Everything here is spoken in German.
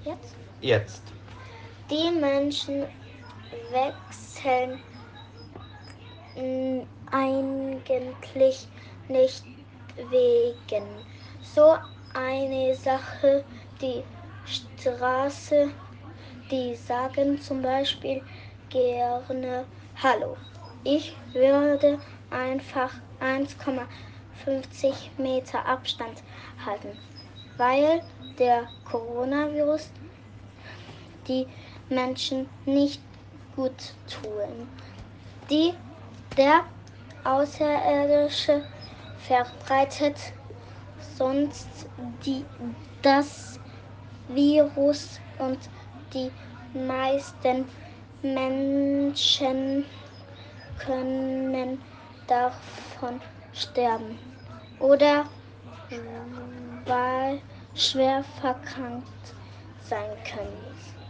Jetzt? Jetzt. Die Menschen wechseln eigentlich nicht wegen so eine Sache die Straße. Die sagen zum Beispiel gerne Hallo. Ich würde einfach 1,50 Meter Abstand halten, weil der Coronavirus die Menschen nicht gut tun. Der Außerirdische verbreitet sonst das Virus und die meisten Menschen können davon sterben oder weil schwer verkrankt sein können.